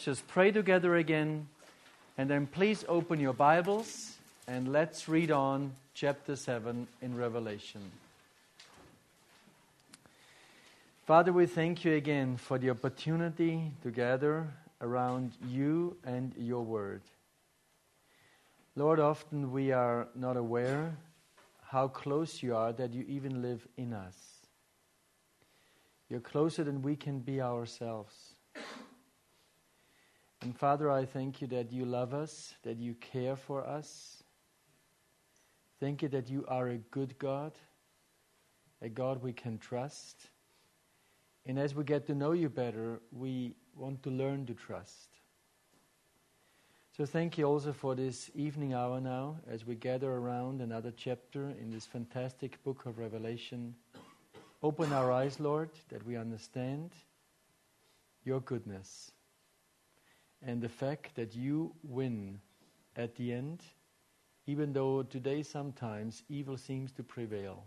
just pray together again, and then please open your Bibles and let's read on chapter 7 in Revelation. Father, we thank you again for the opportunity to gather around you and your word. Lord, often we are not aware how close you are, that you even live in us. You're closer than we can be ourselves. And Father, I thank you that you love us, that you care for us. Thank you that you are a good God, a God we can trust. And as we get to know you better, we want to learn to trust. So thank you also for this evening hour now, as we gather around another chapter in this fantastic book of Revelation. Open our eyes, Lord, that we understand your goodness and the fact that you win at the end, even though today sometimes evil seems to prevail.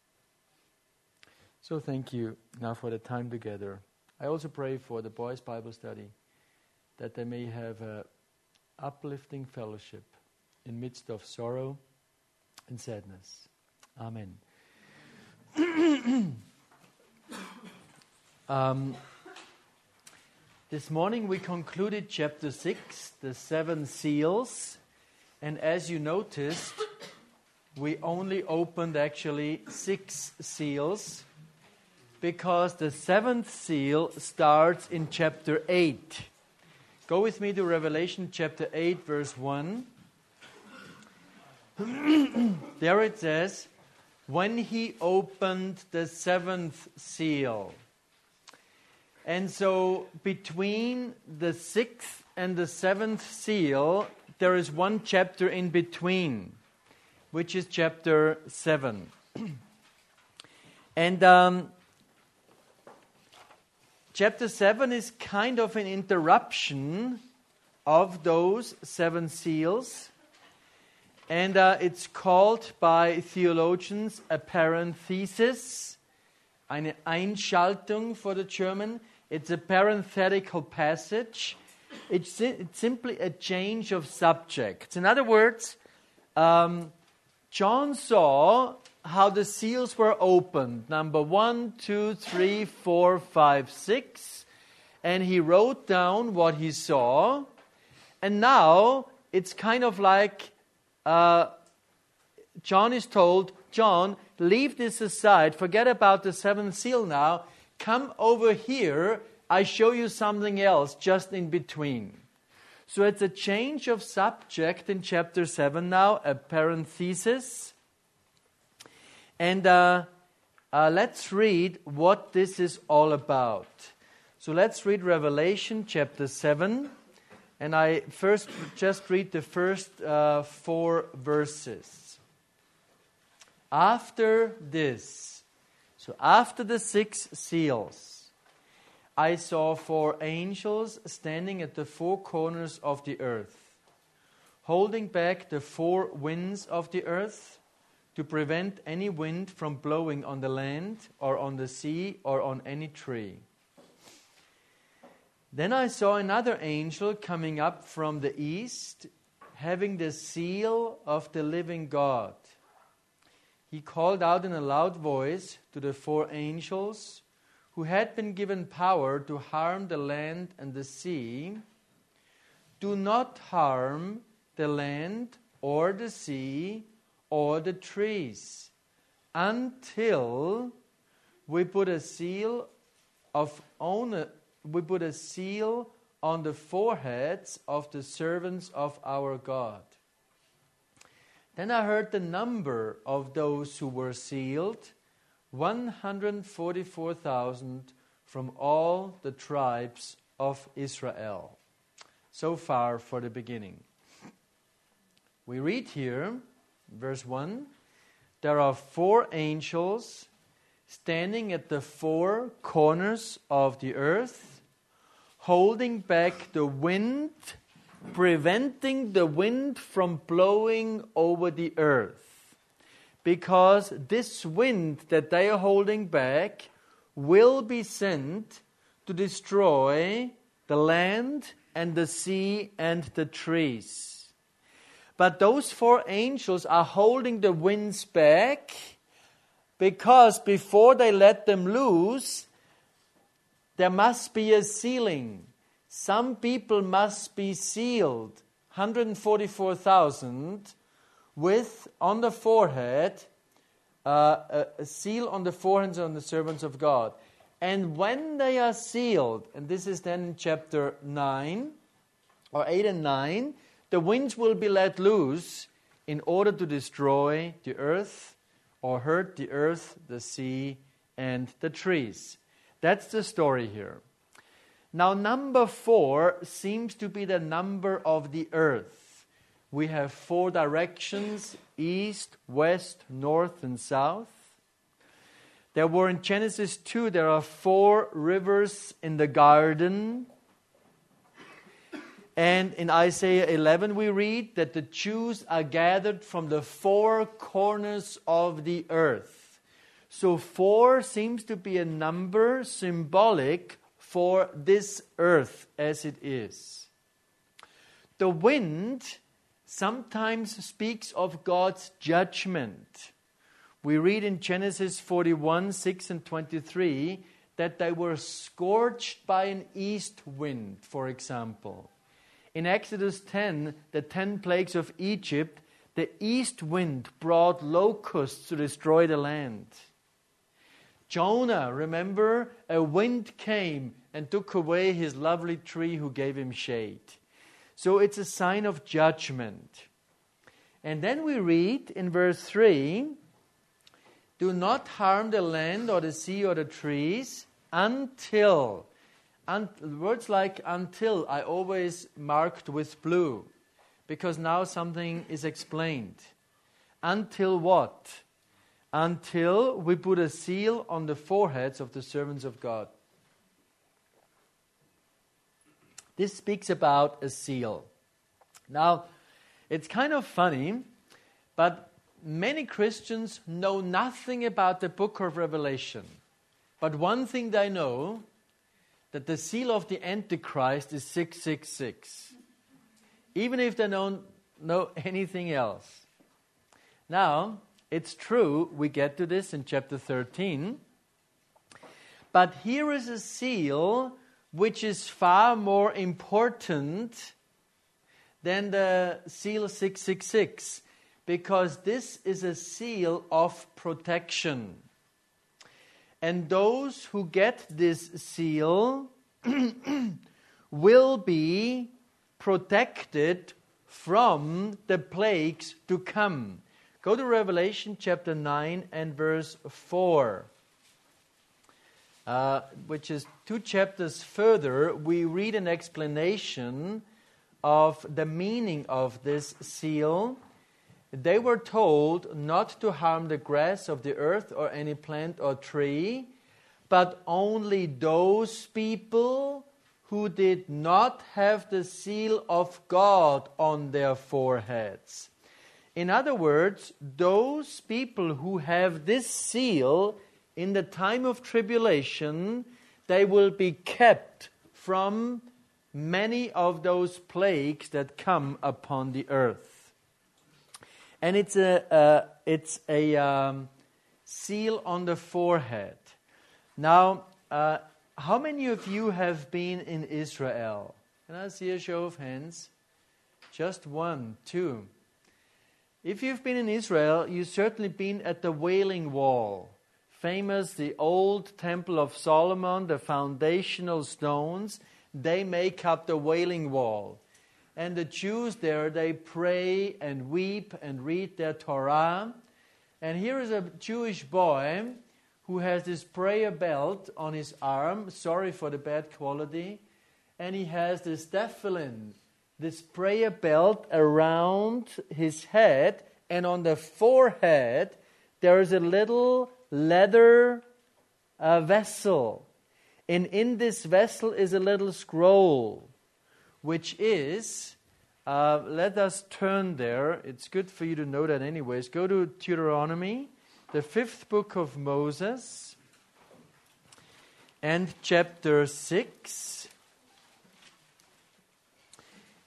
So thank you now for the time together. I also pray for the boys' Bible study, that they may have a uplifting fellowship in midst of sorrow and sadness. Amen. This morning we concluded chapter 6, the 7 seals. And as you noticed, we only opened actually 6 seals, because the 7th seal starts in chapter 8. Go with me to Revelation chapter 8, verse 1. There it says, when he opened the 7th seal. And so between the 6th and the 7th seal, there is one chapter in between, which is chapter 7. And chapter 7 is kind of an interruption of those 7 seals. And it's called by theologians a parenthesis, eine Einschaltung for the German. It's a parenthetical passage. It's simply a change of subject. In other words, John saw how the seals were opened. Number 1, 2, 3, 4, 5, 6. And he wrote down what he saw. And now it's kind of like John is told, John, leave this aside. Forget about the 7th seal now. Come over here. I show you something else just in between. So it's a change of subject in chapter 7 now, a parenthesis. And let's read what this is all about. So let's read Revelation chapter 7. And I first just read the first 4 verses. After this, so after the 6 seals, I saw 4 angels standing at the 4 corners of the earth, holding back the 4 winds of the earth, to prevent any wind from blowing on the land or on the sea or on any tree. Then I saw another angel coming up from the east, having the seal of the living God. He called out in a loud voice to the 4 angels who had been given power to harm the land and the sea, do not harm the land or the sea or the trees until we put a seal on the foreheads of the servants of our God. Then I heard the number of those who were sealed, 144,000 from all the tribes of Israel. So far for the beginning. We read here, verse 1, there are 4 angels standing at the 4 corners of the earth, holding back the wind, preventing the wind from blowing over the earth. Because this wind that they are holding back will be sent to destroy the land and the sea and the trees. But those 4 angels are holding the winds back because before they let them loose, there must be a sealing. Some people must be sealed, 144,000, with on the forehead, a seal on the foreheads of the servants of God. And when they are sealed, and this is then in chapter 9, or 8 and 9, the winds will be let loose in order to destroy the earth or hurt the earth, the sea, and the trees. That's the story here. Now, number 4 seems to be the number of the earth. We have 4 directions, east, west, north, and south. There were in Genesis 2, there are 4 rivers in the garden. And in Isaiah 11 we read that the Jews are gathered from the 4 corners of the earth. So 4 seems to be a number symbolic for this earth as it is. The wind sometimes speaks of God's judgment. We read in Genesis 41, 6 and 23 that they were scorched by an east wind, for example. In Exodus 10, the 10 plagues of Egypt, the east wind brought locusts to destroy the land. Jonah, remember, a wind came and took away his lovely tree who gave him shade. So it's a sign of judgment. And then we read in verse 3, do not harm the land or the sea or the trees until. Words like until I always marked with blue, because now something is explained. Until what? Until we put a seal on the foreheads of the servants of God. This speaks about a seal. Now, it's kind of funny, but many Christians know nothing about the book of Revelation. But one thing they know, that the seal of the Antichrist is 666. Even if they don't know anything else. Now, it's true, we get to this in chapter 13. But here is a seal which is far more important than the seal 666. Because this is a seal of protection. And those who get this seal will be protected from the plagues to come. Go to Revelation chapter 9 and verse 4. Which is 2 chapters further, we read an explanation of the meaning of this seal. They were told not to harm the grass of the earth or any plant or tree, but only those people who did not have the seal of God on their foreheads. In other words, those people who have this seal in the time of tribulation, they will be kept from many of those plagues that come upon the earth. And it's a seal on the forehead. Now, how many of you have been in Israel? Can I see a show of hands? Just 1, 2. If you've been in Israel, you've certainly been at the Wailing Wall. Famous, the old Temple of Solomon, the foundational stones, they make up the Wailing Wall. And the Jews there, they pray and weep and read their Torah. And here is a Jewish boy who has this prayer belt on his arm. Sorry for the bad quality. And he has this tefillin, this prayer belt around his head. And on the forehead, there is a little leather vessel. And in this vessel is a little scroll, which is, let us turn there. It's good for you to know that anyways. Go to Deuteronomy, the 5th book of Moses, and chapter 6.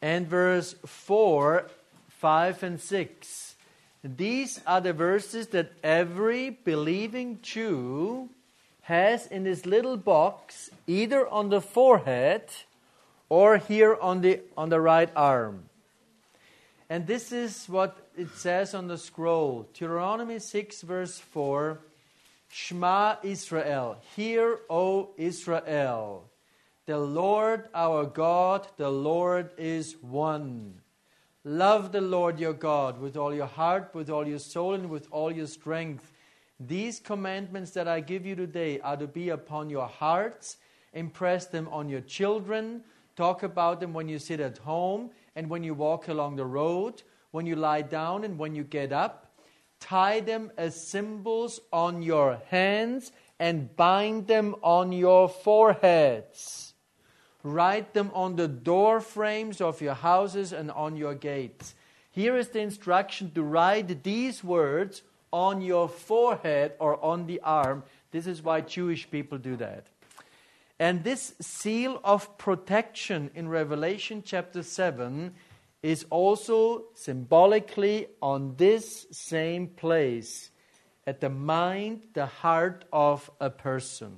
and verse 4, 5, and 6. These are the verses that every believing Jew has in this little box, either on the forehead or here on the right arm. And this is what it says on the scroll. Deuteronomy 6 verse 4. Shema Israel. Hear, O Israel. The Lord our God, the Lord is one. Love the Lord your God with all your heart, with all your soul, and with all your strength. These commandments that I give you today are to be upon your hearts. Impress them on your children. Talk about them when you sit at home and when you walk along the road, when you lie down and when you get up. Tie them as symbols on your hands and bind them on your foreheads. Write them on the door frames of your houses and on your gates. Here is the instruction to write these words on your forehead or on the arm. This is why Jewish people do that. And this seal of protection in Revelation chapter 7 is also symbolically on this same place, at the mind, the heart of a person.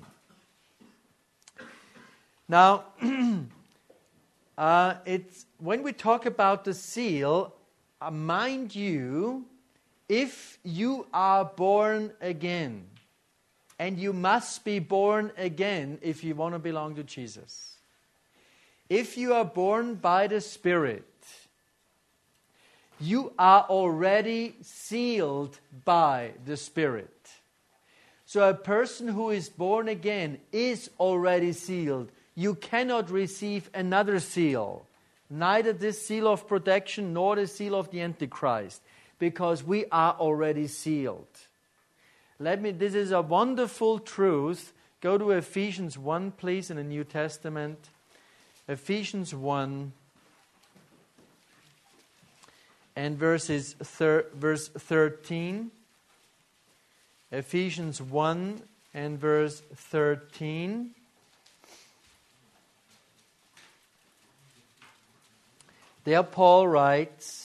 Now, it's when we talk about the seal, mind you, if you are born again, and you must be born again if you want to belong to Jesus. If you are born by the Spirit, you are already sealed by the Spirit. So a person who is born again is already sealed. You cannot receive another seal, neither this seal of protection nor the seal of the Antichrist, because we are already sealed. This is a wonderful truth. Go to Ephesians 1, please, in the New Testament. Ephesians 1 and verse 13. Ephesians 1 and verse 13. There Paul writes,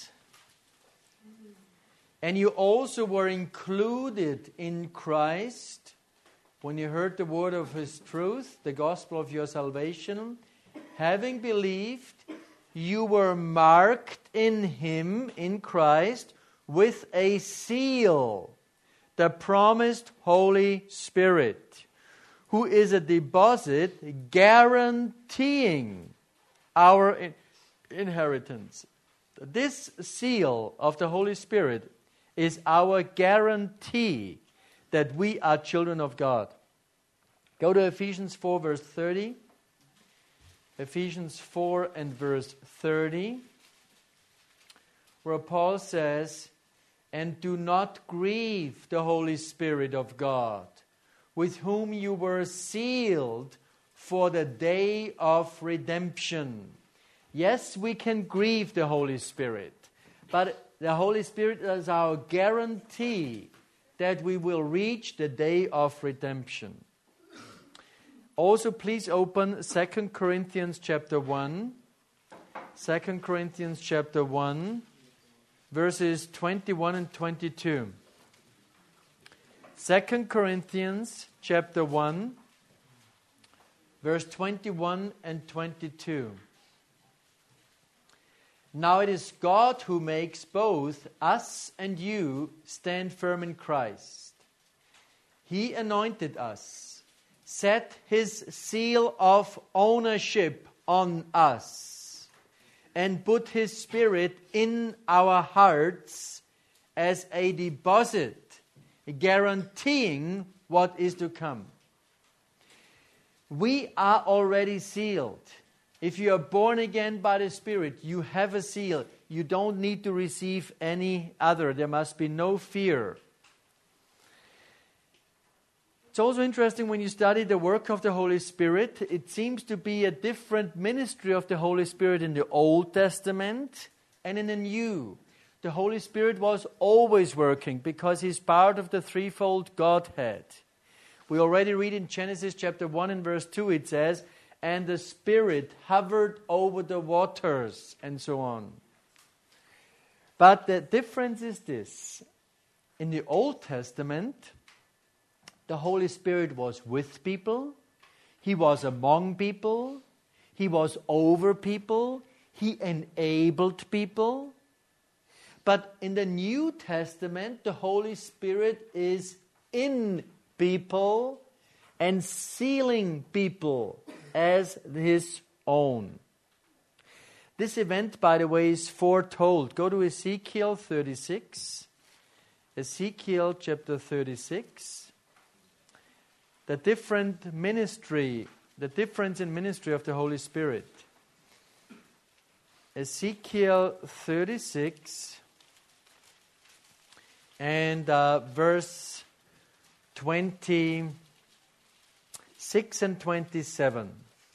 and you also were included in Christ when you heard the word of His truth, the gospel of your salvation. Having believed, you were marked in Him, in Christ, with a seal, the promised Holy Spirit, who is a deposit guaranteeing our inheritance. This seal of the Holy Spirit is our guarantee that we are children of God. Go to Ephesians 4 verse 30. Ephesians 4 and verse 30, where Paul says, and do not grieve the Holy Spirit of God, with whom you were sealed for the day of redemption. Yes, we can grieve the Holy Spirit, but the Holy Spirit is our guarantee that we will reach the day of redemption. Also, please open 2 Corinthians chapter 1. 2 Corinthians chapter 1, verses 21 and 22. 2 Corinthians chapter 1, verse 21 and 22. Now it is God who makes both us and you stand firm in Christ. He anointed us, set His seal of ownership on us, and put His Spirit in our hearts as a deposit, guaranteeing what is to come. We are already sealed. If you are born again by the Spirit, you have a seal. You don't need to receive any other. There must be no fear. It's also interesting when you study the work of the Holy Spirit. It seems to be a different ministry of the Holy Spirit in the Old Testament and in the New. The Holy Spirit was always working because He's part of the threefold Godhead. We already read in Genesis chapter 1 and verse 2, it says, and the Spirit hovered over the waters, and so on. But the difference is this. In the Old Testament, the Holy Spirit was with people. He was among people. He was over people. He enabled people. But in the New Testament, the Holy Spirit is in people and sealing people as His own. This event, by the way, is foretold. Go to Ezekiel 36. Ezekiel chapter 36. The difference in ministry of the Holy Spirit. Ezekiel 36 and verse 26 and 27.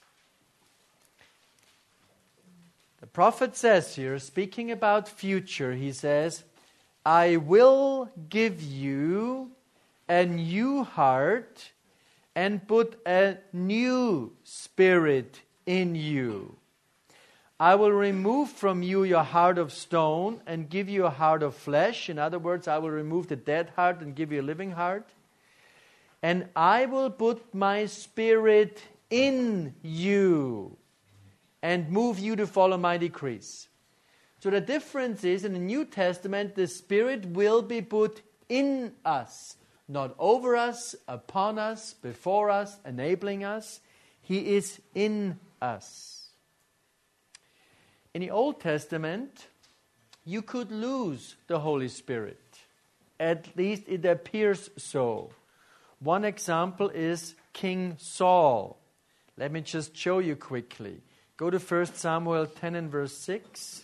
The prophet says here, speaking about future, he says, I will give you a new heart and put a new spirit in you. I will remove from you your heart of stone and give you a heart of flesh. In other words, I will remove the dead heart and give you a living heart. And I will put my Spirit in you and move you to follow my decrees. So the difference is, in the New Testament, the Spirit will be put in us. Not over us, upon us, before us, enabling us. He is in us. In the Old Testament, you could lose the Holy Spirit. At least it appears so. One example is King Saul. Let me just show you quickly. Go to 1 Samuel 10 and verse 6.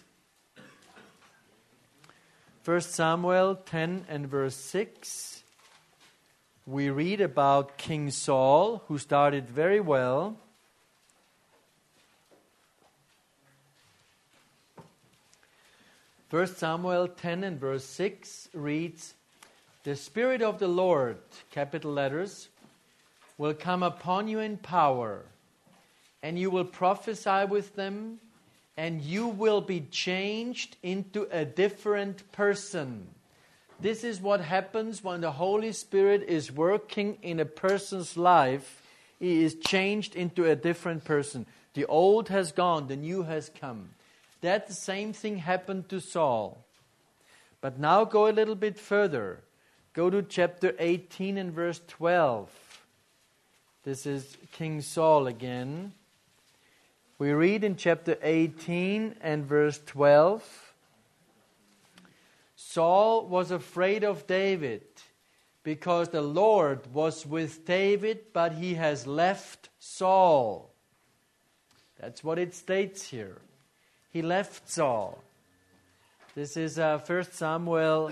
1 Samuel 10 and verse 6. We read about King Saul, who started very well. 1 Samuel 10 and verse 6 reads, The Spirit of the Lord, capital letters, will come upon you in power, and you will prophesy with them, and you will be changed into a different person. This is what happens when the Holy Spirit is working in a person's life. He is changed into a different person. The old has gone, the new has come. That same thing happened to Saul. But now go a little bit further. Go to chapter 18 and verse 12. This is King Saul again. We read in chapter 18 and verse 12. Saul was afraid of David because the Lord was with David, but he has left Saul. That's what it states here. He left Saul. This is 1 Samuel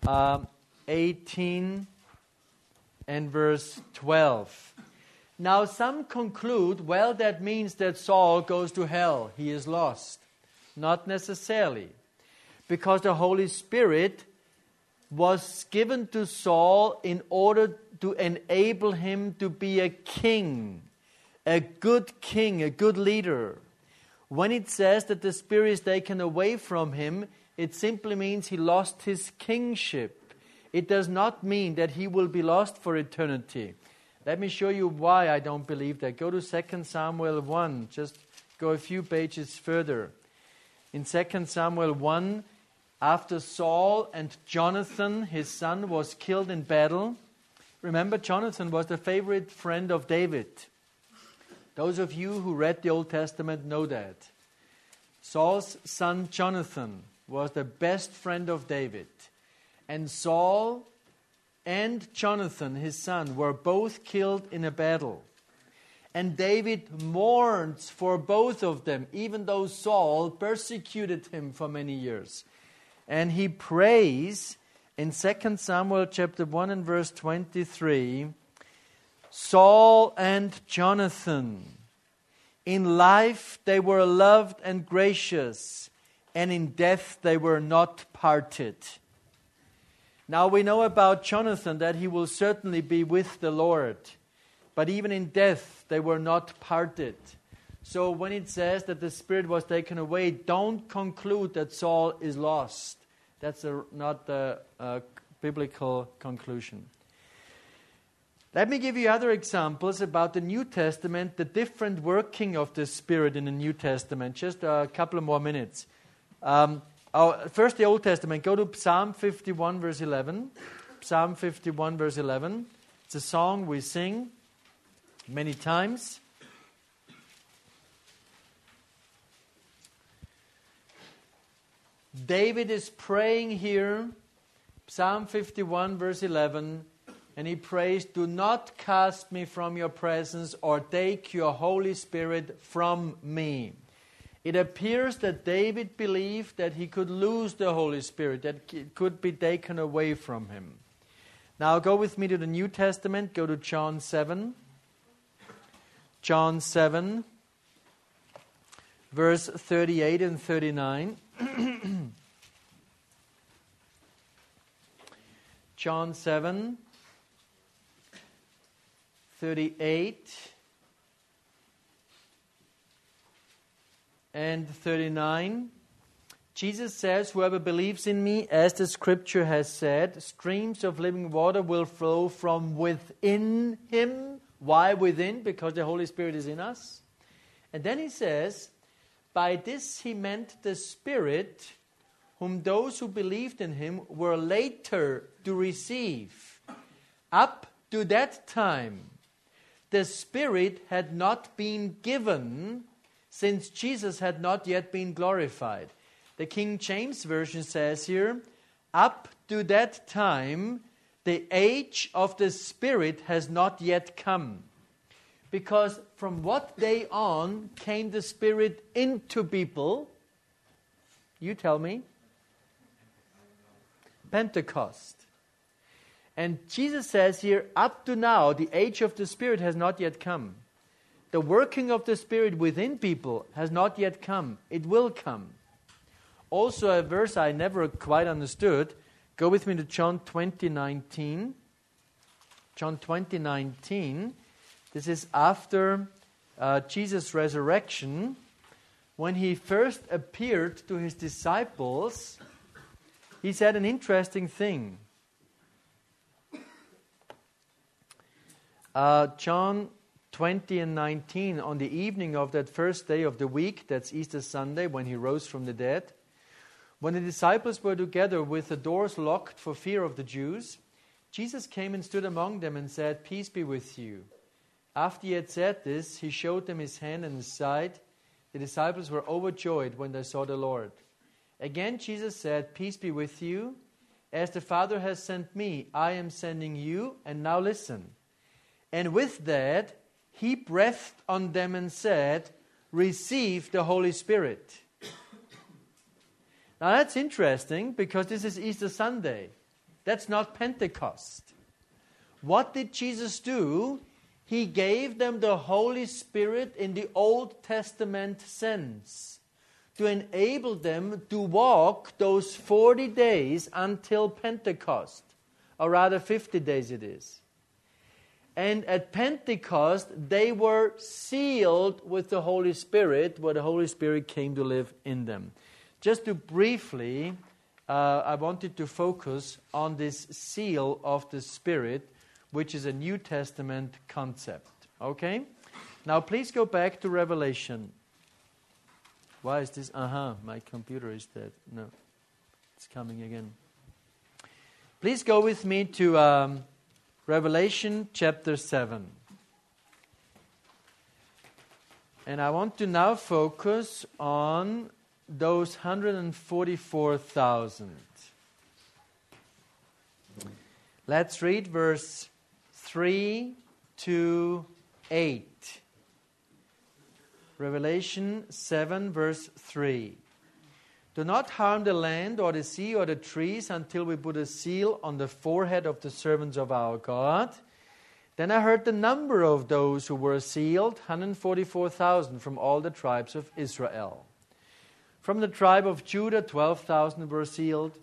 18 and verse 12. Now some conclude, well, that means that Saul goes to hell. He is lost. Not necessarily. Because the Holy Spirit was given to Saul in order to enable him to be a king, a good leader. When it says that the Spirit is taken away from him, it simply means he lost his kingship. It does not mean that he will be lost for eternity. Let me show you why I don't believe that. Go to 2 Samuel 1. Just go a few pages further. In 2 Samuel 1, after Saul and Jonathan, his son, was killed in battle. Remember, Jonathan was the favorite friend of David. Those of you who read the Old Testament know that. Saul's son Jonathan was the best friend of David. And Saul and Jonathan, his son, were both killed in a battle. And David mourns for both of them, even though Saul persecuted him for many years. And he prays in 2 Samuel chapter 1 and verse 23, Saul and Jonathan, in life they were loved and gracious, and in death they were not parted. Now we know about Jonathan that he will certainly be with the Lord, but even in death they were not parted. So when it says that the Spirit was taken away, don't conclude that Saul is lost. That's not the biblical conclusion. Let me give you other examples about the New Testament, the different working of the Spirit in the New Testament. Just a couple of more minutes. First, the Old Testament. Go to Psalm 51, verse 11. Psalm 51, verse 11. It's a song we sing many times. David is praying here, Psalm 51, verse 11, and he prays, "Do not cast me from your presence or take your Holy Spirit from me." It appears that David believed that he could lose the Holy Spirit, that it could be taken away from him. Now go with me to the New Testament, go to John 7. John 7, verse 38 and 39. John 7, 38 and 39. Jesus says, "Whoever believes in me, as the Scripture has said, streams of living water will flow from within him." Why within? Because the Holy Spirit is in us. And then he says, by this he meant the Spirit, whom those who believed in him were later to receive. Up to that time, the Spirit had not been given, since Jesus had not yet been glorified. The King James Version says here, up to that time, the age of the Spirit has not yet come. Because from what day on came the Spirit into people? You tell me. Pentecost. And Jesus says here, up to now, the age of the Spirit has not yet come. The working of the Spirit within people has not yet come. It will come. Also a verse I never quite understood. Go with me to John 20:19. John 20:19. This is after Jesus' resurrection. When he first appeared to his disciples, he said an interesting thing. John 20 and 19, on the evening of that first day of the week, that's Easter Sunday, when he rose from the dead, when the disciples were together with the doors locked for fear of the Jews, Jesus came and stood among them and said, "Peace be with you." After he had said this, he showed them his hand and his side. The disciples were overjoyed when they saw the Lord. Again Jesus said, "Peace be with you. As the Father has sent me, I am sending you." And now listen. And with that, he breathed on them and said, "Receive the Holy Spirit." Now that's interesting because this is Easter Sunday. That's not Pentecost. What did Jesus do? He gave them the Holy Spirit in the Old Testament sense to enable them to walk those 40 days until Pentecost, or rather 50 days it is. And at Pentecost, they were sealed with the Holy Spirit, where the Holy Spirit came to live in them. Just to briefly, I wanted to focus on this seal of the Spirit, which is a New Testament concept. Okay? Now please go back to Revelation. Why is this? My computer is dead. No, it's coming again. Please go with me to Revelation chapter 7. And I want to now focus on those 144,000. Let's read verse 3 to 8. Revelation 7, verse 3. Do not harm the land or the sea or the trees until we put a seal on the forehead of the servants of our God. Then I heard the number of those who were sealed, 144,000 from all the tribes of Israel. From the tribe of Judah, 12,000 were sealed.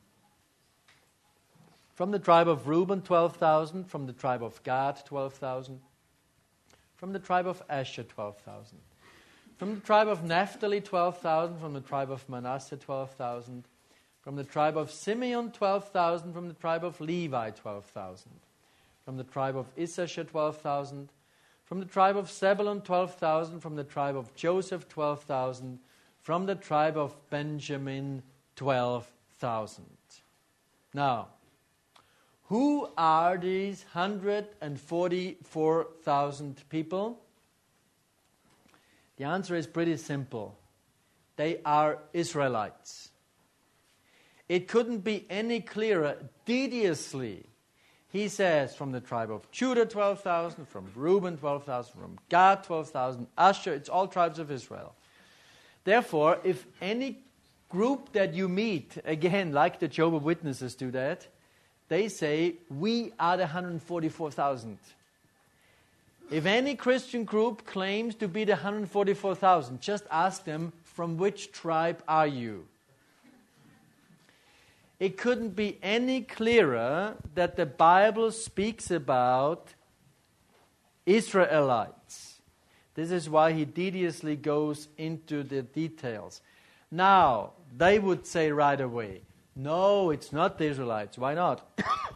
From the tribe of Reuben, 12,000. From the tribe of Gad, 12,000. From the tribe of Asher, 12,000. From the tribe of Naphtali, 12,000. From the tribe of Manasseh, 12,000. From the tribe of Simeon, 12,000. From the tribe of Levi, 12,000. From the tribe of Issachar, 12,000. From the tribe of Zebulun, 12,000. From the tribe of Joseph, 12,000. From the tribe of Benjamin, 12,000. Now, who are these 144,000 people? The answer is pretty simple. They are Israelites. It couldn't be any clearer. Dediously, he says from the tribe of Judah 12,000, from Reuben 12,000, from Gad 12,000, Asher, it's all tribes of Israel. Therefore, if any group that you meet, again, like the Jehovah's Witnesses do that, they say, we are the 144,000. If any Christian group claims to be the 144,000, just ask them, from which tribe are you? It couldn't be any clearer that the Bible speaks about Israelites. This is why he dediously goes into the details. Now, they would say right away, no, it's not the Israelites. Why not?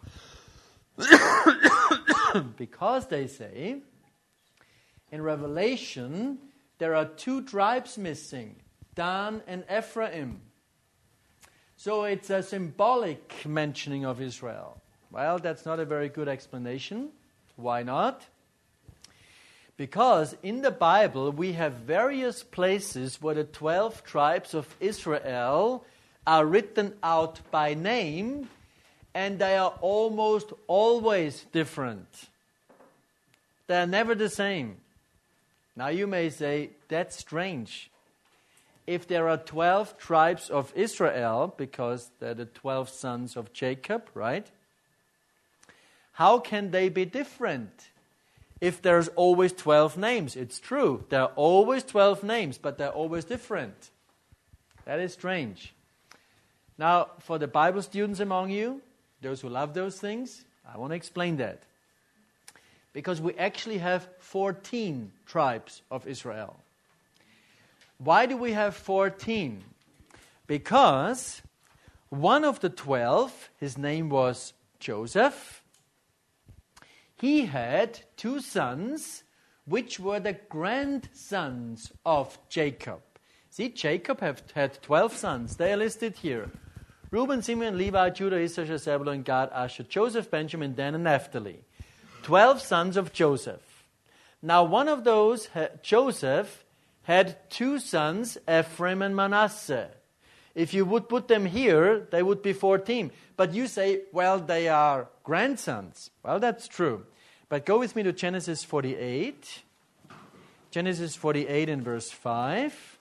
Because they say, in Revelation, there are two tribes missing, Dan and Ephraim. So it's a symbolic mentioning of Israel. Well, that's not a very good explanation. Why not? Because in the Bible we have various places where the 12 tribes of Israel are written out by name, and they are almost always different. They are never the same. Now you may say, that's strange. If there are 12 tribes of Israel, because they're the 12 sons of Jacob, right? How can they be different if there's always 12 names? It's true, there are always 12 names, but they're always different. That is strange. Now, for the Bible students among you, those who love those things, I want to explain that. Because we actually have 14 tribes of Israel. Why do we have 14? Because one of the 12, his name was Joseph, he had two sons, which were the grandsons of Jacob. See, Jacob had 12 sons. They are listed here. Reuben, Simeon, Levi, Judah, Issachar, Zebulun, Gad, Asher, Joseph, Benjamin, Dan, and Naphtali. 12 sons of Joseph. Now one of those, Joseph, had two sons, Ephraim and Manasseh. If you would put them here, they would be 14. But you say, well, they are grandsons. Well, that's true. But go with me to Genesis 48. Genesis 48 and verse 5.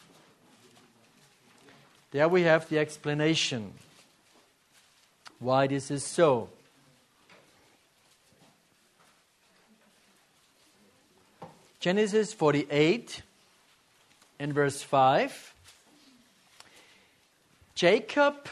There we have the explanation why this is so. Genesis 48 and verse 5. Jacob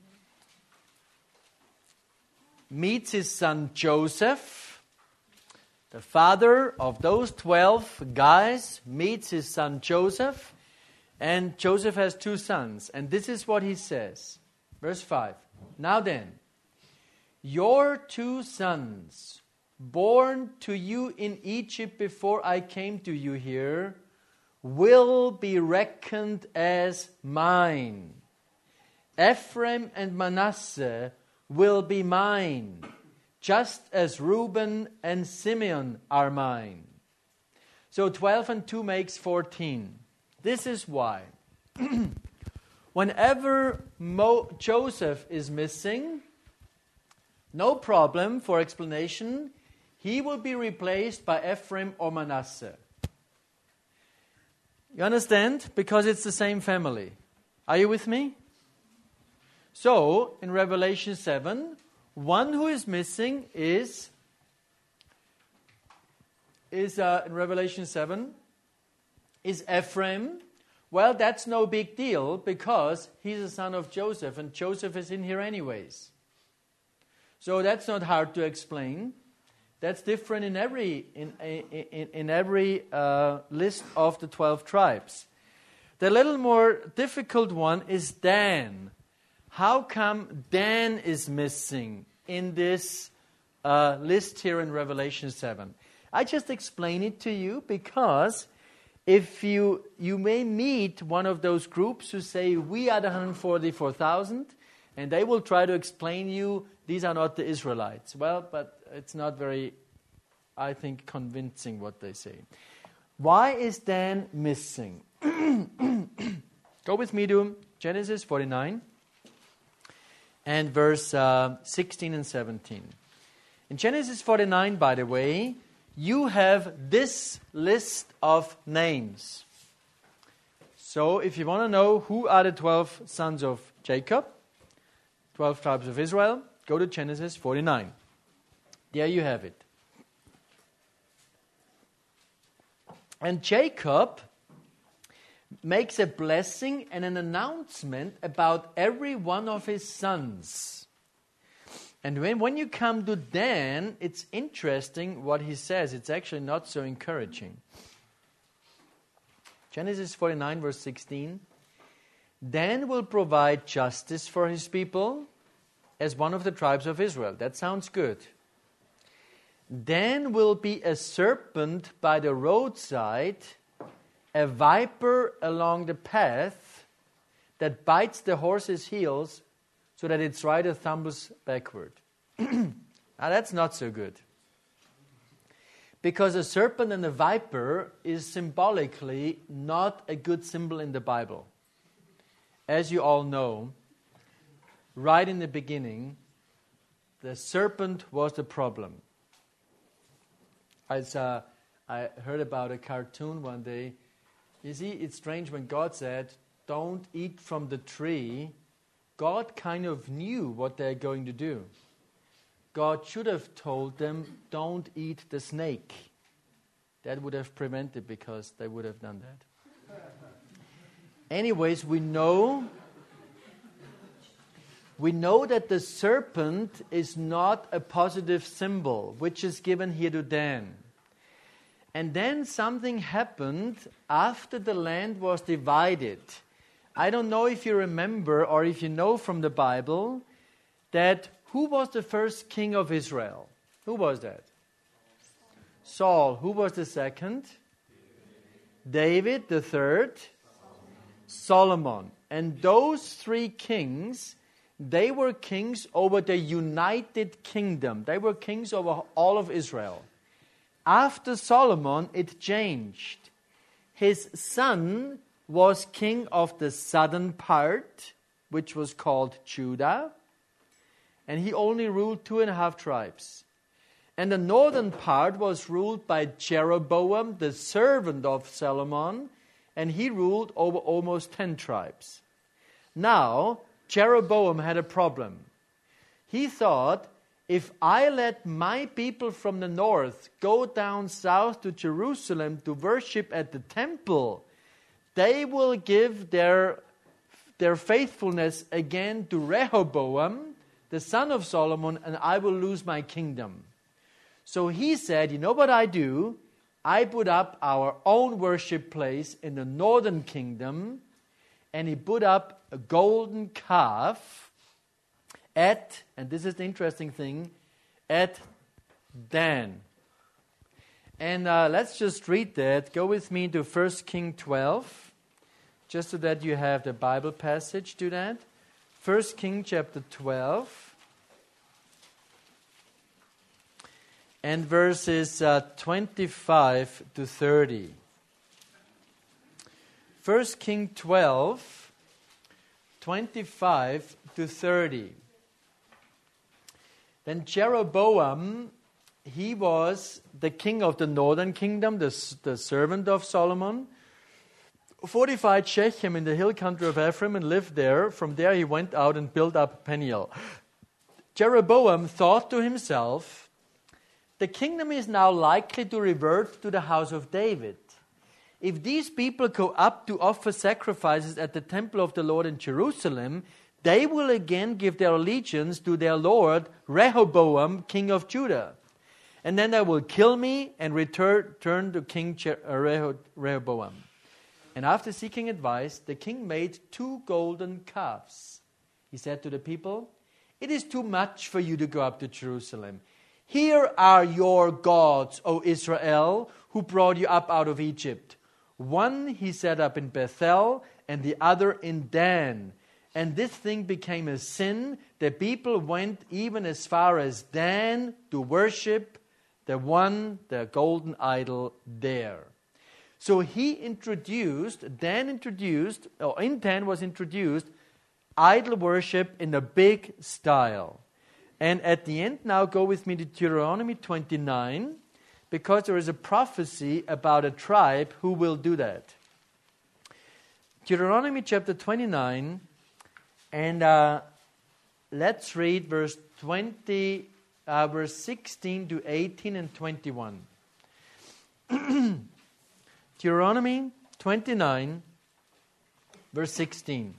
meets his son Joseph. The father of those 12 guys meets his son Joseph. And Joseph has two sons. And this is what he says. Verse 5. Now then, your two sons, born to you in Egypt before I came to you here, will be reckoned as mine. Ephraim and Manasseh will be mine, just as Reuben and Simeon are mine. So 12 and 2 makes 14. This is why. Whenever Joseph is missing, no problem for explanation, he will be replaced by Ephraim or Manasseh. You understand? Because it's the same family. Are you with me? So, in Revelation 7, one who is missing is in Revelation 7 is Ephraim. Well, that's no big deal because he's a son of Joseph and Joseph is in here anyways. So that's not hard to explain. That's different in every list of the 12 tribes. The little more difficult one is Dan. How come Dan is missing in this list here in Revelation 7? I just explain it to you because if you may meet one of those groups who say, we are the 144,000, and they will try to explain you, these are not the Israelites. Well, but it's not very, I think, convincing what they say. Why is Dan missing? Go with me to Genesis 49 and verse 16 and 17. In Genesis 49, by the way, you have this list of names. So if you want to know who are the 12 sons of Jacob, 12 tribes of Israel, go to Genesis 49. There you have it. And Jacob makes a blessing and an announcement about every one of his sons. And when you come to Dan, it's interesting what he says. It's actually not so encouraging. Genesis 49, verse 16. Dan will provide justice for his people as one of the tribes of Israel. That sounds good. Dan will be a serpent by the roadside, a viper along the path that bites the horse's heels so that its rider stumbles backward. Now that's not so good. Because a serpent and a viper is symbolically not a good symbol in the Bible. As you all know, right in the beginning, the serpent was the problem. I heard about a cartoon one day. You see, it's strange when God said, don't eat from the tree. God kind of knew what they're going to do. God should have told them, don't eat the snake. That would have prevented, because they would have done that. Anyways, we know that the serpent is not a positive symbol, which is given here to Dan. And then something happened after the land was divided. I don't know if you remember or if you know from the Bible that who was the first king of Israel? Who was that? Saul. Who was the second? David. The third? Solomon. And those three kings, they were kings over the united kingdom. They were kings over all of Israel. After Solomon, it changed. His son was king of the southern part, which was called Judah. And he only ruled 2.5 tribes. And the northern part was ruled by Jeroboam, the servant of Solomon. And he ruled over almost 10 tribes. Now, Jeroboam had a problem. He thought, if I let my people from the north go down south to Jerusalem to worship at the temple, they will give their faithfulness again to Rehoboam, the son of Solomon, and I will lose my kingdom. So he said, you know what I do? I put up our own worship place in the northern kingdom, and he put up a golden calf at, and this is the interesting thing, at Dan. And let's just read that. Go with me to 1 Kings 12, just so that you have the Bible passage to that. 1 Kings chapter 12, and verses 25 to 30. 1 Kings 12, 25 to 30. Then Jeroboam, he was the king of the northern kingdom, the servant of Solomon, fortified Shechem in the hill country of Ephraim and lived there. From there he went out and built up Peniel. Jeroboam thought to himself, the kingdom is now likely to revert to the house of David. If these people go up to offer sacrifices at the temple of the Lord in Jerusalem, they will again give their allegiance to their lord Rehoboam, king of Judah. And then they will kill me and return to King Rehoboam. And after seeking advice, the king made 2 golden calves. He said to the people, "It is too much for you to go up to Jerusalem. Here are your gods, O Israel, who brought you up out of Egypt. One he set up in Bethel and the other in Dan. And this thing became a sin. The people went even as far as Dan to worship the golden idol there." So in Dan was introduced idol worship in a big style. And at the end, now go with me to Deuteronomy 29, because there is a prophecy about a tribe who will do that. Deuteronomy chapter 29, and let's read verse 16 to 18 and 21. Deuteronomy 29, verse 16.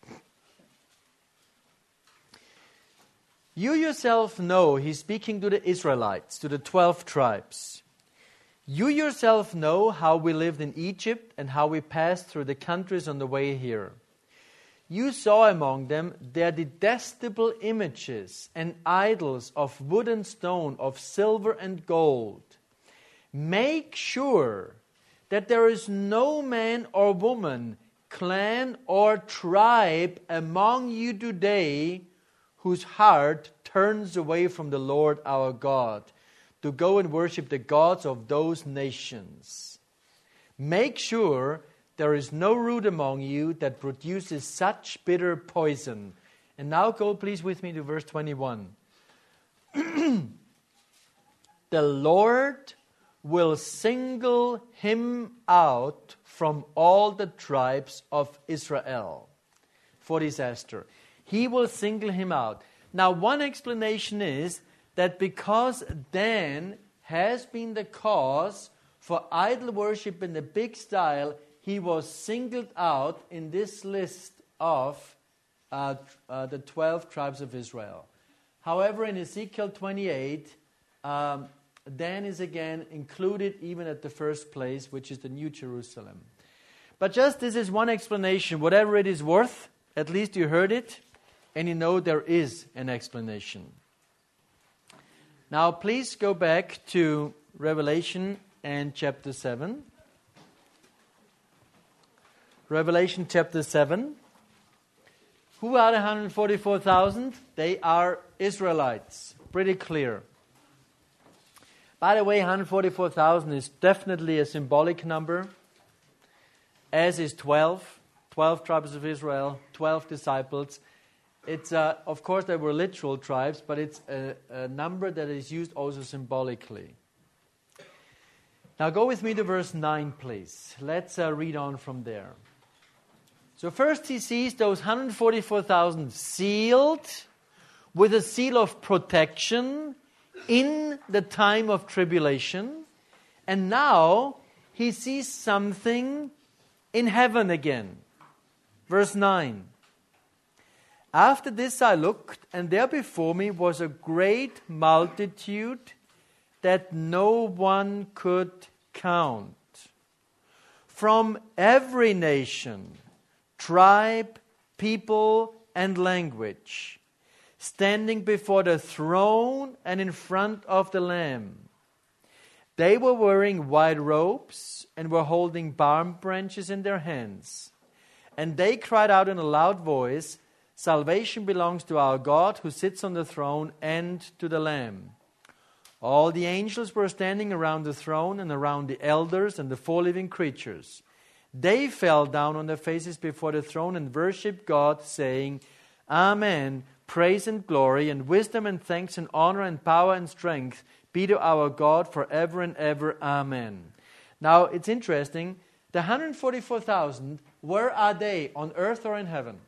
"You yourself know," he's speaking to the Israelites, to the 12 tribes. "You yourself know how we lived in Egypt and how we passed through the countries on the way here. You saw among them their detestable images and idols of wood and stone, of silver and gold. Make sure that there is no man or woman, clan or tribe among you today whose heart turns away from the Lord our God to go and worship the gods of those nations. Make sure there is no root among you that produces such bitter poison." And now go please with me to verse 21. "The Lord will single him out from all the tribes of Israel for disaster." He will single him out. Now, one explanation is that because Dan has been the cause for idol worship in the big style, he was singled out in this list of the 12 tribes of Israel. However, in Ezekiel 28, Dan is again included even at the first place, which is the New Jerusalem. But just this is one explanation. Whatever it is worth, at least you heard it, and you know there is an explanation. Now please go back to Revelation and chapter 7. Revelation chapter 7. Who are the 144,000? They are Israelites. Pretty clear. By the way, 144,000 is definitely a symbolic number, as is 12 tribes of Israel, 12 disciples. It's of course, they were literal tribes, but it's a number that is used also symbolically. Now go with me to verse 9, please. Let's read on from there. So first he sees those 144,000 sealed with a seal of protection in the time of tribulation. And now he sees something in heaven again. Verse 9. "After this I looked, and there before me was a great multitude that no one could count, from every nation, tribe, people, and language, standing before the throne and in front of the Lamb. They were wearing white robes and were holding palm branches in their hands. And they cried out in a loud voice, 'Salvation belongs to our God who sits on the throne and to the Lamb.' All the angels were standing around the throne and around the elders and the 4 living creatures. They fell down on their faces before the throne and worshipped God, saying, 'Amen, praise and glory and wisdom and thanks and honor and power and strength be to our God forever and ever. Amen.'" Now, it's interesting. The 144,000, where are they? On earth or in heaven?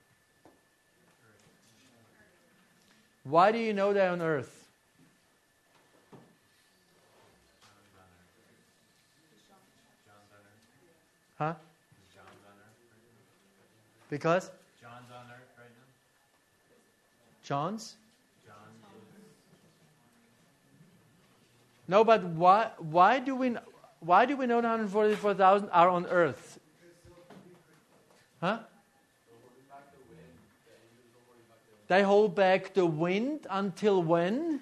Why do you know they're on earth? Huh? Because? John's on earth right now. John's? John is... No, but why do we know the 144,000 are on earth? Because Huh? They hold back the wind until when?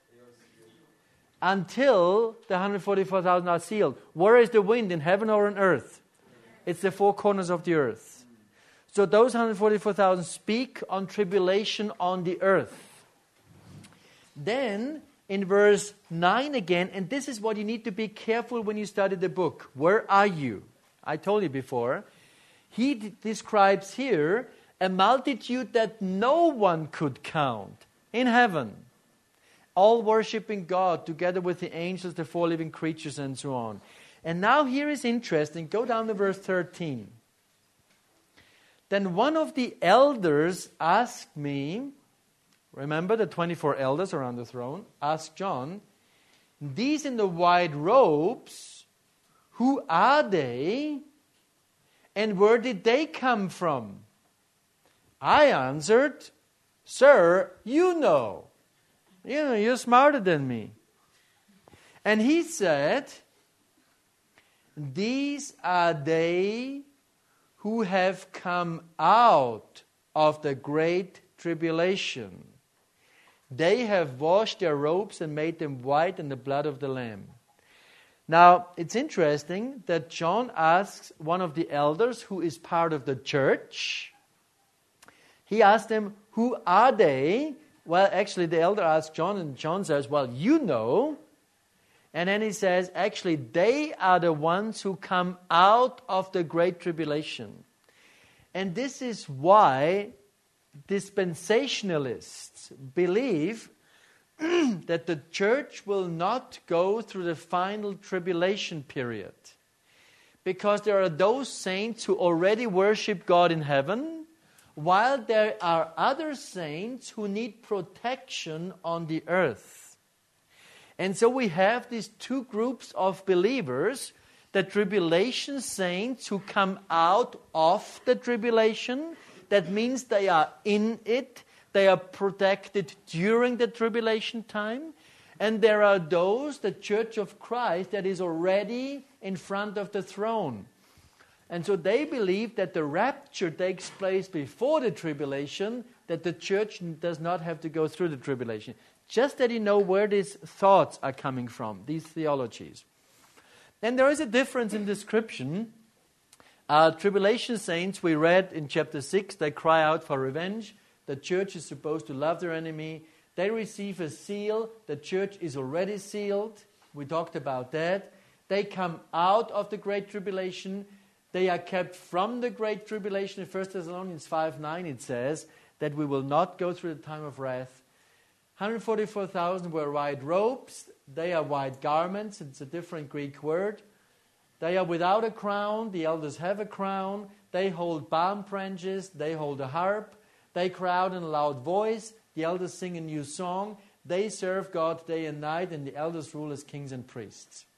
Until the 144,000 are sealed. Where is the wind, in heaven or on earth? It's the four corners of the earth. So those 144,000 speak on tribulation on the earth. Then, in verse 9 again, and this is what you need to be careful when you study the book. Where are you? I told you before. He describes here a multitude that no one could count in heaven, all worshiping God together with the angels, the four living creatures, and so on. And now here is interesting. Go down to verse 13. Then one of the elders asked me, remember the 24 elders around the throne, asked John, these in the white robes, who are they, and where did they come from? I answered, Sir, you know. You're smarter than me. And he said, these are they who have come out of the great tribulation. They have washed their robes and made them white in the blood of the Lamb. Now, it's interesting that John asks one of the elders who is part of the church. He asked them, who are they? Well, actually, the elder asked John, and John says, well, you know. And then he says, actually, they are the ones who come out of the great tribulation. And this is why dispensationalists believe that the church will not go through the final tribulation period. Because there are those saints who already worship God in heaven, while there are other saints who need protection on the earth. And so we have these two groups of believers, the tribulation saints who come out of the tribulation. That means they are in it. They are protected during the tribulation time. And there are those, the Church of Christ, that is already in front of the throne. And so they believe that the rapture takes place before the tribulation, that the church does not have to go through the tribulation. Just that you know where these thoughts are coming from, these theologies. And there is a difference in description. Tribulation saints, we read in chapter 6, they cry out for revenge. The church is supposed to love their enemy. They receive a seal. The church is already sealed. We talked about that. They come out of the great tribulation. They are kept from the great tribulation. In 1 Thessalonians 5:9 it says that we will not go through the time of wrath. 144,000 wear white robes. They are white garments. It's a different Greek word. They are without a crown. The elders have a crown. They hold palm branches. They hold a harp. They cry out in a loud voice. The elders sing a new song. They serve God day and night, and the elders rule as kings and priests.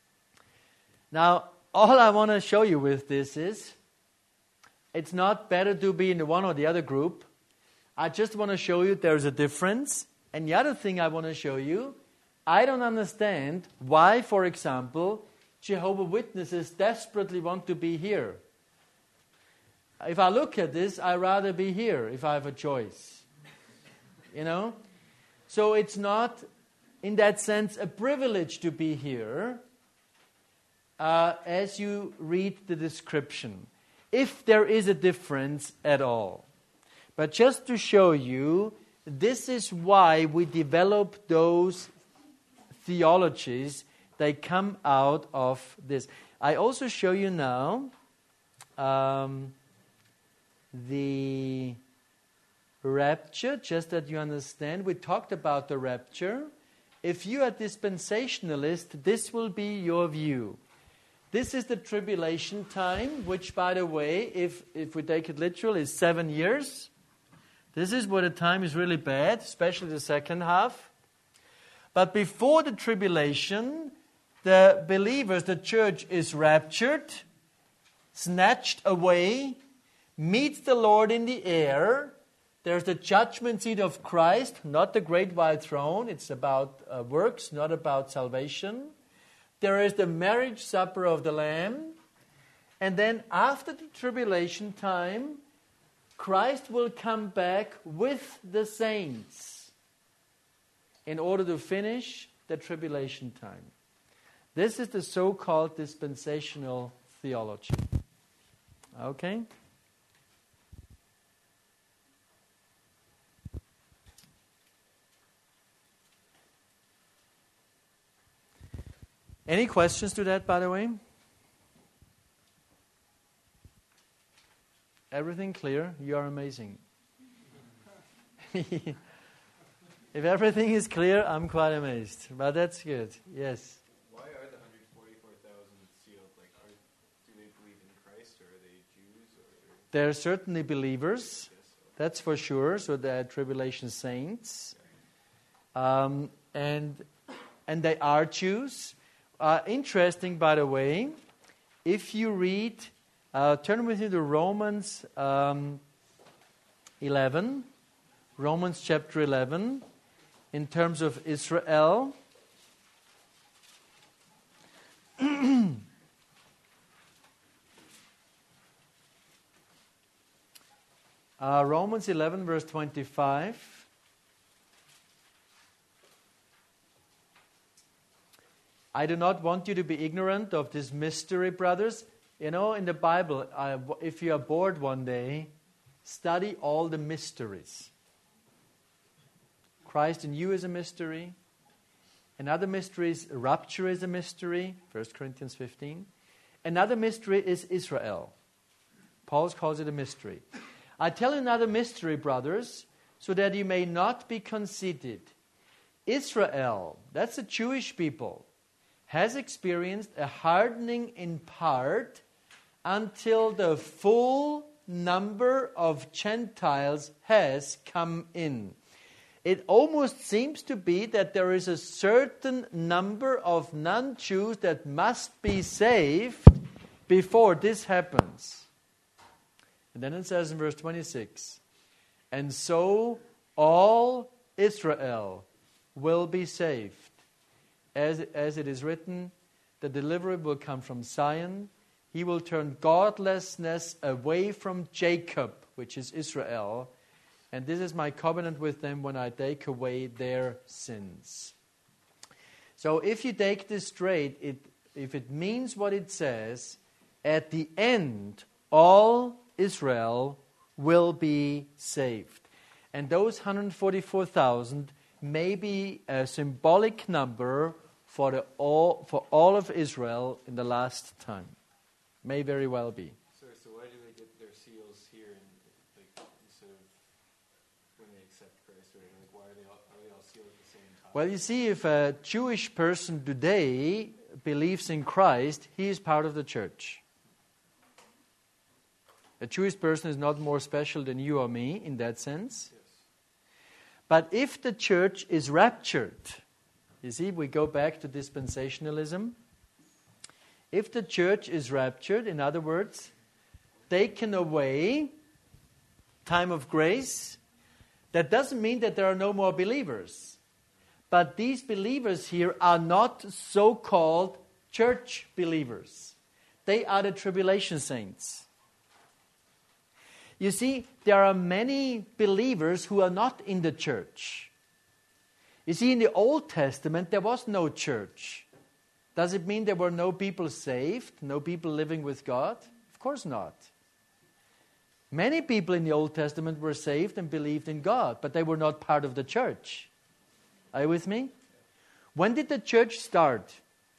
Now, all I want to show you with this is, it's not better to be in the one or the other group. I just want to show you there's a difference. And the other thing I want to show you, I don't understand why, for example, Jehovah's Witnesses desperately want to be here. If I look at this, I'd rather be here if I have a choice. You know? So it's not, in that sense, a privilege to be here as you read the description. If there is a difference at all. But just to show you, this is why we develop those theologies. They come out of this. I also show you now the rapture, just that you understand. We talked about the rapture. If you are dispensationalist, this will be your view. This is the tribulation time, which, by the way, if we take it literal, is 7 years. This is where the time is really bad, especially the second half. But before the tribulation, the believers, the church is raptured, snatched away, meets the Lord in the air. There's the judgment seat of Christ, not the great white throne. It's about works, not about salvation. There is the marriage supper of the Lamb. And then after the tribulation time, Christ will come back with the saints in order to finish the tribulation time. This is the so-called dispensational theology. Okay? Any questions to that, by the way? Everything clear? You are amazing. If everything is clear, I'm quite amazed. But that's good. Yes. Why are the 144,000 sealed? Like, do they believe in Christ, or are they Jews? Or They're certainly believers. That's for sure. So they're tribulation saints. And they are Jews. Interesting, by the way, if you read, turn with me to Romans 11, Romans chapter 11, in terms of Israel. Romans 11, verse 25. I do not want you to be ignorant of this mystery, brothers. You know, in the Bible, if you are bored one day, study all the mysteries. Christ in you is a mystery. Another mystery is rapture is a mystery, 1 Corinthians 15. Another mystery is Israel. Paul calls it a mystery. I tell you another mystery, brothers, so that you may not be conceited. Israel, that's the Jewish people, has experienced a hardening in part until the full number of Gentiles has come in. It almost seems to be that there is a certain number of non-Jews that must be saved before this happens. And then it says in verse 26, and so all Israel will be saved. As it is written, the deliverer will come from Zion. He will turn godlessness away from Jacob, which is Israel. And this is my covenant with them when I take away their sins. So if you take this straight, if it means what it says, at the end, all Israel will be saved. And those 144,000 may be a symbolic number for all of Israel in the last time. May very well be. So why do they get their seals here instead of when they accept Christ? Or like, why are they all sealed at the same time? Well, you see, if a Jewish person today believes in Christ, he is part of the church. A Jewish person is not more special than you or me in that sense. Yes. But if the church is raptured, you see, we go back to dispensationalism. If the church is raptured, in other words, taken away, time of grace, that doesn't mean that there are no more believers. But these believers here are not so-called church believers. They are the tribulation saints. You see, there are many believers who are not in the church. You see, in the Old Testament, there was no church. Does it mean there were no people saved, no people living with God? Of course not. Many people in the Old Testament were saved and believed in God, but they were not part of the church. Are you with me? When did the church start?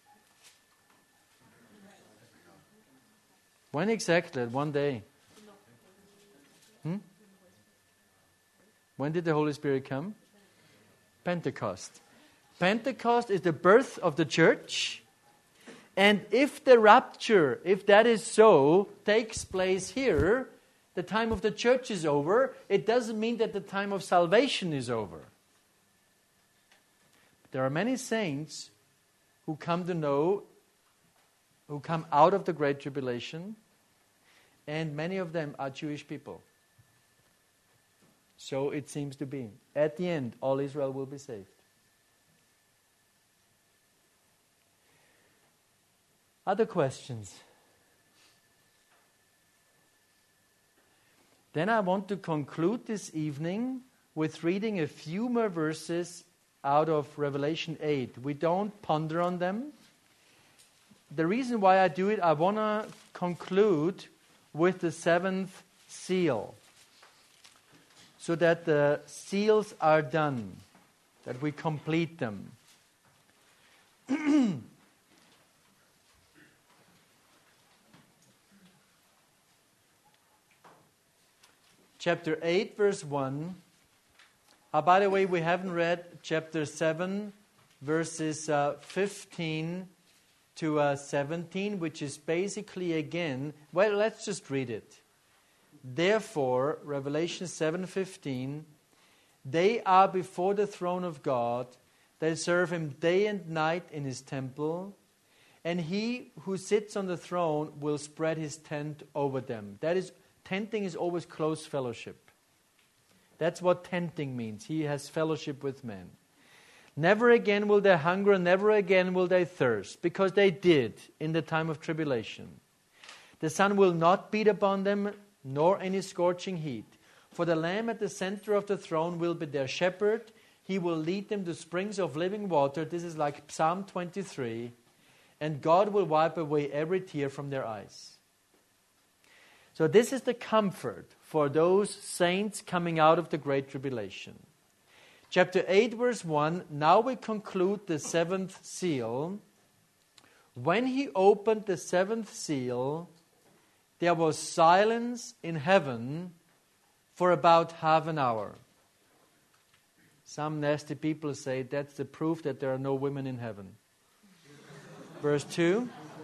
When exactly? One day. When did the Holy Spirit come? Pentecost. Pentecost is the birth of the church. And if the rapture, if that is so, takes place here, the time of the church is over. It doesn't mean that the time of salvation is over. There are many saints who come to know, who come out of the Great Tribulation, and many of them are Jewish people. So it seems to be. At the end, all Israel will be saved. Other questions? Then I want to conclude this evening with reading a few more verses out of Revelation 8. We don't ponder on them. The reason why I do it, I want to conclude with the seventh seal, so that the seals are done, that we complete them. Chapter 8, verse 1. By the way, we haven't read chapter 7, verses 15 to 17, which is basically again, well, let's just read it. Therefore, Revelation 7:15, they are before the throne of God, they serve Him day and night in His temple, and He who sits on the throne will spread His tent over them. That is, tenting is always close fellowship. That's what tenting means. He has fellowship with men. Never again will they hunger, never again will they thirst, because they did in the time of tribulation. The sun will not beat upon them, nor any scorching heat. For the Lamb at the center of the throne will be their shepherd. He will lead them to springs of living water. This is like Psalm 23. And God will wipe away every tear from their eyes. So this is the comfort for those saints coming out of the Great Tribulation. Chapter 8, verse 1, now we conclude the seventh seal. When He opened the seventh seal, there was silence in heaven for about half an hour. Some nasty people say that's the proof that there are no women in heaven. Verse 2.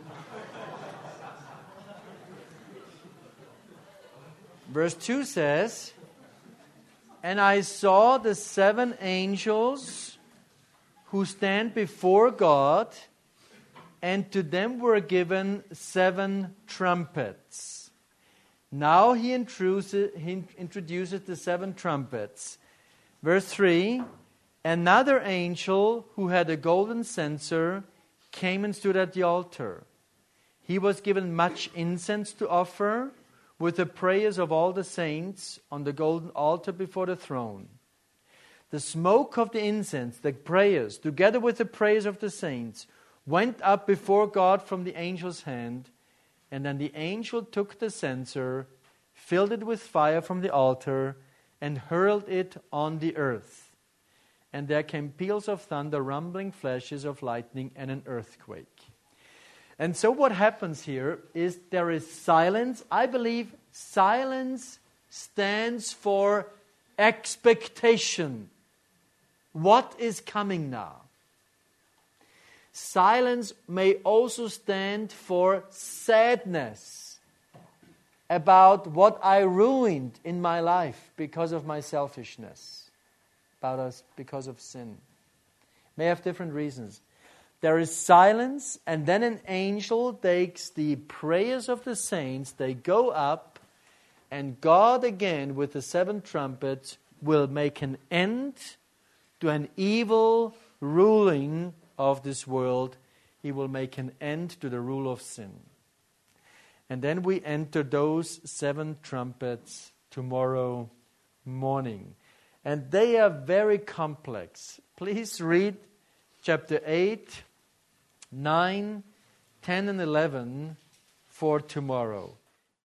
Verse 2 says, and I saw the seven angels who stand before God, and to them were given seven trumpets. Now He introduces the seven trumpets. Verse 3, another angel who had a golden censer came and stood at the altar. He was given much incense to offer, with the prayers of all the saints on the golden altar before the throne. The smoke of the incense, the prayers, together with the prayers of the saints, went up before God from the angel's hand, and then the angel took the censer, filled it with fire from the altar, and hurled it on the earth. And there came peals of thunder, rumbling flashes of lightning, and an earthquake. And so what happens here is there is silence. I believe silence stands for expectation. What is coming now? Silence may also stand for sadness about what I ruined in my life because of my selfishness, because of sin. May have different reasons. There is silence, and then an angel takes the prayers of the saints, they go up, and God again with the seven trumpets will make an end to an evil ruling of this world. He will make an end to the rule of sin. And then we enter those seven trumpets tomorrow morning. And they are very complex. Please read chapter 8, 9, 10, and 11 for tomorrow.